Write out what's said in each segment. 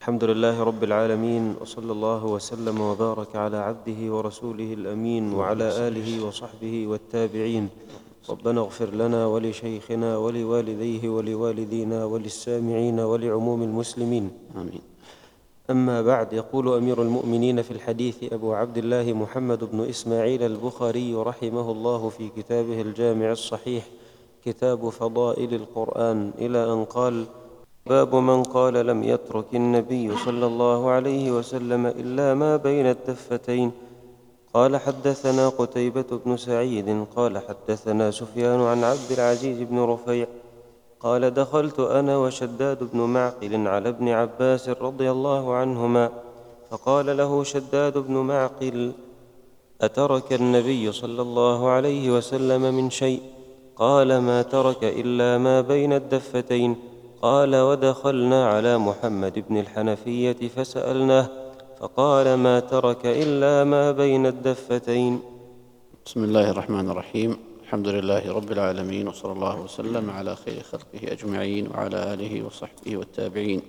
الحمد لله رب العالمين، وصلى الله وسلم وبارك على عبده ورسوله الأمين وعلى آله وصحبه والتابعين. ربنا اغفر لنا ولشيخنا ولوالديه ولوالدينا وللسامعين ولعموم المسلمين، آمين. أما بعد. يقول أمير المؤمنين في الحديث أبو عبد الله محمد بن إسماعيل البخاري رحمه الله في كتابه الجامع الصحيح، كتاب فضائل القرآن، إلى أن قال: باب من قال لم يترك النبي صلى الله عليه وسلم إلا ما بين الدفتين. قال: حدثنا قتيبة بن سعيد قال: حدثنا سفيان عن عبد العزيز بن رفيع قال: دخلت أنا وشداد بن معقل على ابن عباس رضي الله عنهما، فقال له شداد بن معقل: أترك النبي صلى الله عليه وسلم من شيء؟ قال: ما ترك إلا ما بين الدفتين. قال: ودخلنا على محمد بن الحنفية فسألناه، فقال: ما ترك إلا ما بين الدفتين. بسم الله الرحمن الرحيم. الحمد لله رب العالمين، وصلى الله وسلم على خير خلقه أجمعين وعلى آله وصحبه والتابعين.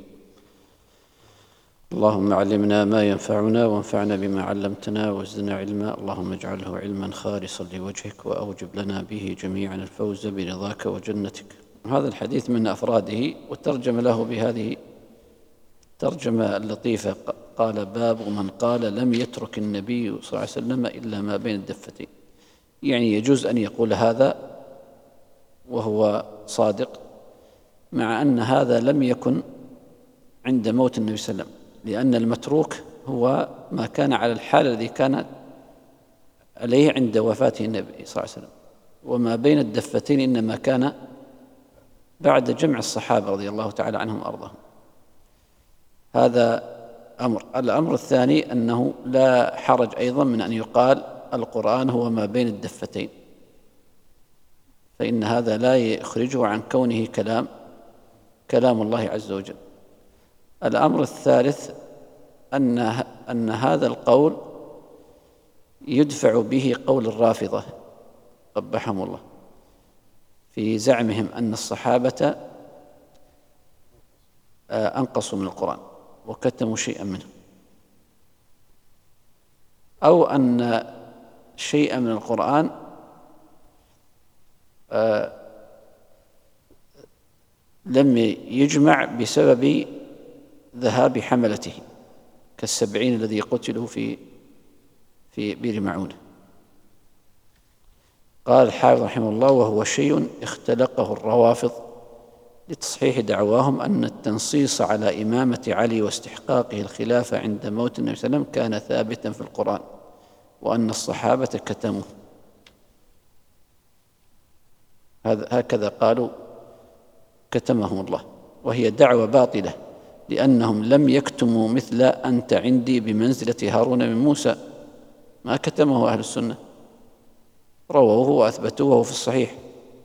اللهم علمنا ما ينفعنا وانفعنا بما علمتنا وزدنا علما، اللهم اجعله علما خالصا لوجهك وأوجب لنا به جميعا الفوز برضاك وجنتك. هذا الحديث من أفراده، وترجم له بهذه الترجمة اللطيفة، قال: باب من قال لم يترك النبي صلى الله عليه وسلم إلا ما بين الدفتين. يعني يجوز أن يقول هذا وهو صادق، مع أن هذا لم يكن عند موت النبي صلى الله عليه وسلم، لأن المتروك هو ما كان على الحال الذي كان عليه عند وفاته النبي صلى الله عليه وسلم، وما بين الدفتين إنما كان بعد جمع الصحابة رضي الله تعالى عنهم وأرضاهم. هذا أمر. الأمر الثاني أنه لا حرج أيضا من أن يقال القرآن هو ما بين الدفتين، فإن هذا لا يخرجه عن كونه كلام الله عز وجل. الأمر الثالث أن هذا القول يدفع به قول الرافضة قبحهم الله في زعمهم أن الصحابة أنقصوا من القرآن وكتموا شيئا منه، أو أن شيئا من القرآن لم يجمع بسبب ذهاب حملته، ك70 الذي قتلوا في بئر معونة. قال الحافظ رحمه الله: وهو شيء اختلقه الروافض لتصحيح دعواهم أن التنصيص على إمامة علي واستحقاقه الخلافة عند موت النبي صلى الله عليه وسلم كان ثابتا في القرآن، وأن الصحابة كتموه. هكذا قالوا، كتمهم الله، وهي دعوة باطلة، لأنهم لم يكتموا مثل أنت عندي بمنزلة هارون من موسى، ما كتمه أهل السنة، رووه وأثبتوه في الصحيح،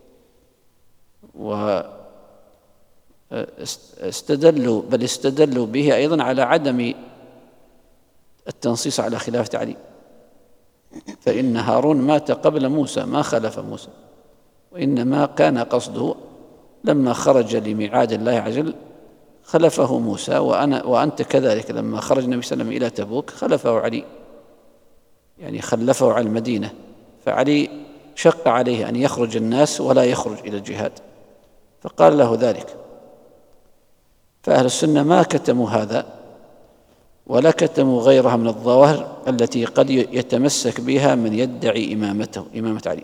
استدلوا به أيضا على عدم التنصيص على خلافة علي، فإن هارون مات قبل موسى، ما خلف موسى، وإنما كان قصده لما خرج لميعاد الله عز وجل خلفه موسى، وأنت كذلك لما خرج النبي صلى الله عليه وسلم إلى تبوك خلفه علي، يعني خلفه على المدينة، فعلي شق عليه أن يخرج الناس ولا يخرج إلى الجهاد، فقال له ذلك. فأهل السنة ما كتموا هذا ولا كتموا غيرها من الظواهر التي قد يتمسك بها من يدعي إمامة علي،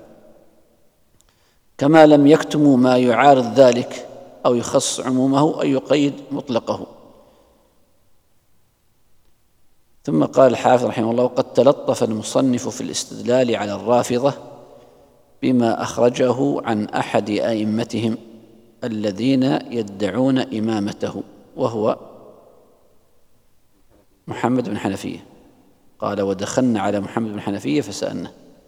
كما لم يكتموا ما يعارض ذلك أو يخص عمومه أو يقيد مطلقه. ثم قال الحافظ رحمه الله: وقد تلطف المصنف في الاستدلال على الرافضة بما أخرجه عن أحد أئمتهم الذين يدعون إمامته، وهو محمد بن حنفية. قال: ودخلنا على محمد بن حنفية فسألناه،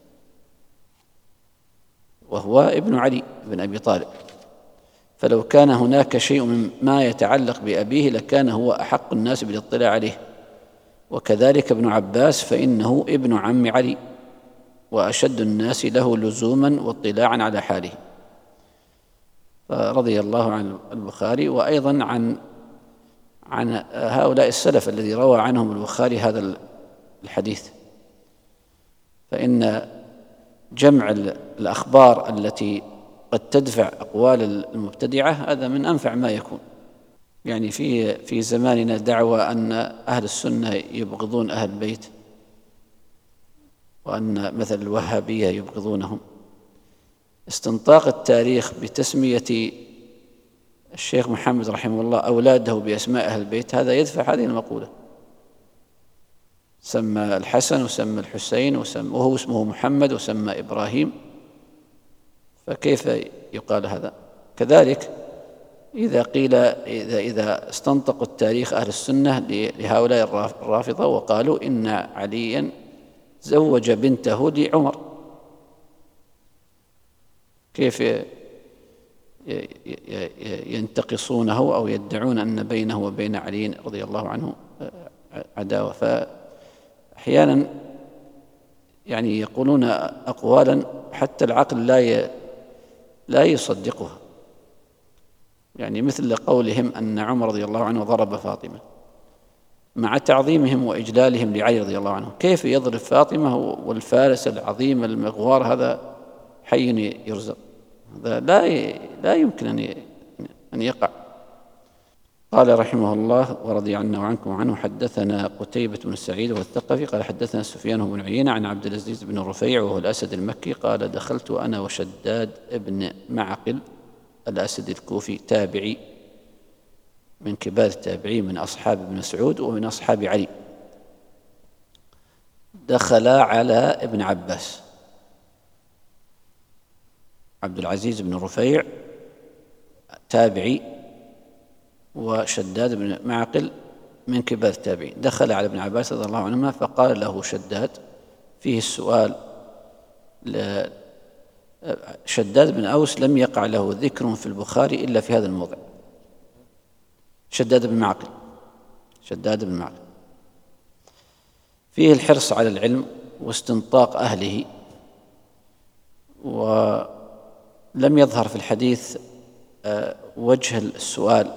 وهو ابن علي بن أبي طالب، فلو كان هناك شيء مما يتعلق بأبيه لكان هو أحق الناس بالاطلاع عليه، وكذلك ابن عباس فإنه ابن عم علي وأشد الناس له لزوما واطلاعا على حاله. رضي الله عن البخاري، وأيضا عن هؤلاء السلف الذي روى عنهم البخاري هذا الحديث. فإن جمع الأخبار التي قد تدفع أقوال المبتدعة هذا من أنفع ما يكون. يعني في زماننا دعوى أن أهل السنة يبغضون أهل البيت، وأن مثل الوهابية يبغضونهم. استنطاق التاريخ بتسمية الشيخ محمد رحمه الله أولاده بأسماء أهل البيت هذا يدفع هذه المقولة. سمى الحسن وسمى الحسين وهو اسمه محمد وسمى إبراهيم، فكيف يقال هذا؟ كذلك إذا استنطقوا التاريخ أهل السنة لهؤلاء الرافضة وقالوا إن عليا زوج بنته لعمر، كيف ينتقصونه أو يدعون أن بينه وبين علي رضي الله عنه عداوة؟ فأحيانا يعني يقولون أقوالا حتى العقل لا يصدقها، يعني مثل قولهم أن عمر رضي الله عنه ضرب فاطمة، مع تعظيمهم وإجلالهم لعلي رضي الله عنه. كيف يضرب فاطمة والفارس العظيم المغوار هذا حي يرزق؟ هذا لا يمكن أن يقع. قال رحمه الله ورضي عنا وعنكم عنه: حدثنا قتيبة بن سعيد والثقفي قال حدثنا سفيان بن عيينة عن عبد العزيز بن رفيع وهو الأسد المكي قال: دخلت أنا وشداد ابن معقل الأسد الكوفي تابعي من كبار التابعين من أصحاب ابن مسعود ومن أصحاب علي، دخلا على ابن عباس. عبد العزيز بن رفيع تابعي وشداد بن معقل من كبار التابعين، دخل على ابن عباس رضي الله عنهما فقال له شداد فيه السؤال. شداد بن أوس لم يقع له ذكر في البخاري إلا في هذا الموضع. شداد بن معقل فيه الحرص على العلم واستنطاق أهله، ولم يظهر في الحديث وجه السؤال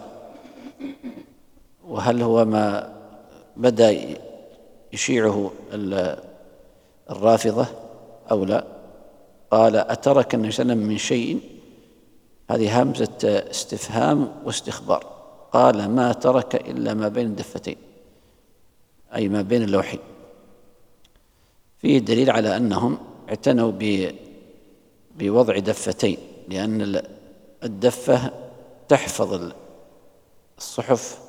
وهل هو ما بدأ يشيعه الرافضة أو لا. قال: أترك النبي صلى الله عليه وسلم من شيء؟ هذه همزة استفهام واستخبار. قال: ما ترك إلا ما بين الدفتين، أي ما بين اللوحين. فيه دليل على أنهم اعتنوا بوضع دفتين، لأن الدفة تحفظ الصحف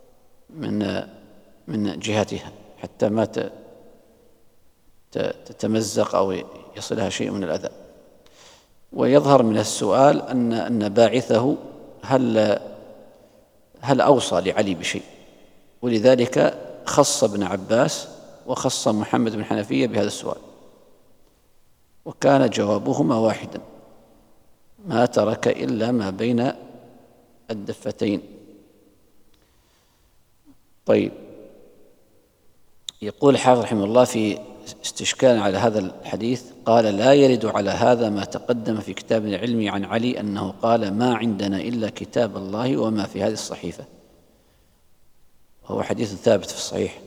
من جهتها حتى ما تتمزق أو يصلها شيء من الأذى. ويظهر من السؤال أن باعثه هل أوصى لعلي بشيء، ولذلك خص ابن عباس وخص محمد بن حنفية بهذا السؤال، وكان جوابهما واحدا: ما ترك إلا ما بين الدفتين. طيب، يقول الحافظ رحمه الله في استشكال على هذا الحديث: قال: لا يرد على هذا ما تقدم في كتاب العلم عن علي أنه قال: ما عندنا إلا كتاب الله وما في هذه الصحيفة. هو حديث ثابت في الصحيح.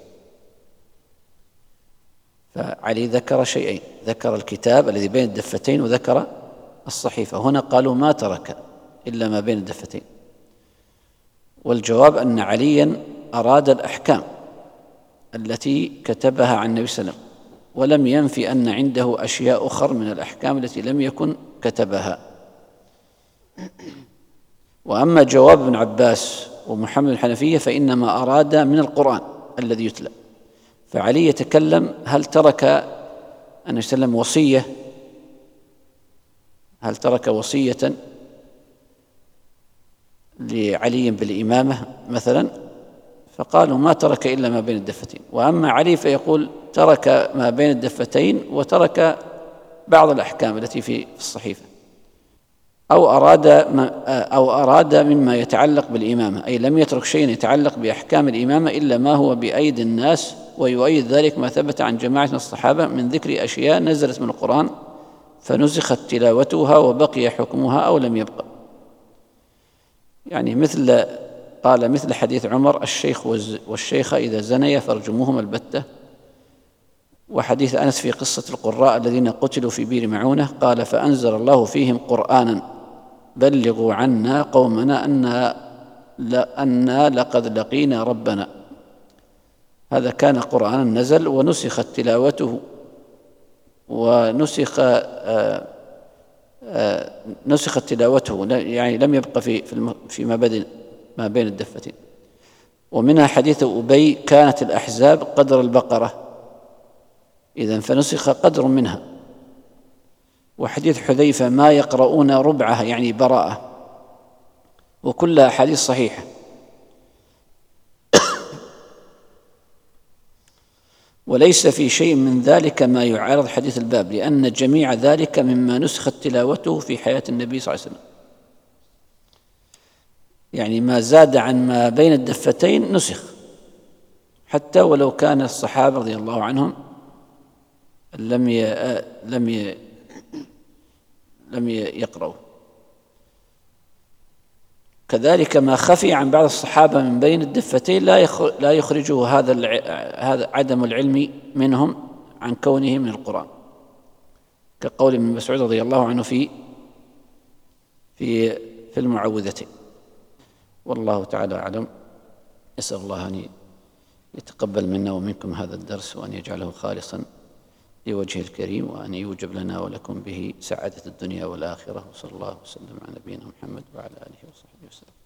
فعلي ذكر شيئين: ذكر الكتاب الذي بين الدفتين وذكر الصحيفة. هنا قالوا ما ترك إلا ما بين الدفتين، والجواب أن عليا أراد الأحكام التي كتبها عن النبي صلى الله عليه وسلم، ولم ينفي أن عنده أشياء أخرى من الأحكام التي لم يكن كتبها. وأما جواب ابن عباس ومحمد الحنفية فإنما أراد من القرآن الذي يتلى. فعلي يتكلم: هل ترك النبي صلى الله عليه وسلم وصية؟ هل ترك وصية لعلي بالإمامة مثلا؟ فقالوا ما ترك إلا ما بين الدفتين. وأما علي فيقول ترك ما بين الدفتين وترك بعض الأحكام التي في الصحيفة، أو أراد مما يتعلق بالإمامة، أي لم يترك شيء يتعلق بأحكام الإمامة إلا ما هو بأيدي الناس. ويؤيد ذلك ما ثبت عن جماعة من الصحابة من ذكر أشياء نزلت من القرآن فنسخت تلاوتها وبقي حكمها أو لم يبقى. يعني مثل قال مثل حديث عمر: الشيخ والشيخة إذا زنيا فارجموهما البتة. وحديث أنس في قصة القراء الذين قتلوا في بئر معونة، قال: فأنزل الله فيهم قرآنا بلغوا عنا قومنا أنا لقد لقينا ربنا. هذا كان قرآنا نزل ونسخت تلاوته نسخت تلاوته، يعني لم يبقى في ما بين الدفتين. ومنها حديث أبي: كانت الأحزاب قدر البقرة، إذن فنسخ قدر منها. وحديث حذيفة: ما يقرؤون ربعها، يعني براءة. وكلها أحاديث صحيحة. وليس في شيء من ذلك ما يعارض حديث الباب، لأن جميع ذلك مما نسخت تلاوته في حياة النبي صلى الله عليه وسلم، يعني ما زاد عن ما بين الدفتين نسخ، حتى ولو كان الصحابة رضي الله عنهم لم يقرأوا. كذلك ما خفي عن بعض الصحابة من بين الدفتين لا يخرجه هذا عدم العلم منهم عن كونه من القرآن، كقول ابن مسعود رضي الله عنه في المعوذتين. والله تعالى أعلم. أسأل الله أن يتقبل منا ومنكم هذا الدرس، وأن يجعله خالصا لوجهه الكريم، وأن يوجب لنا ولكم به سعادة الدنيا والآخرة. وصلى الله وسلم على نبينا محمد وعلى آله وصحبه وسلم.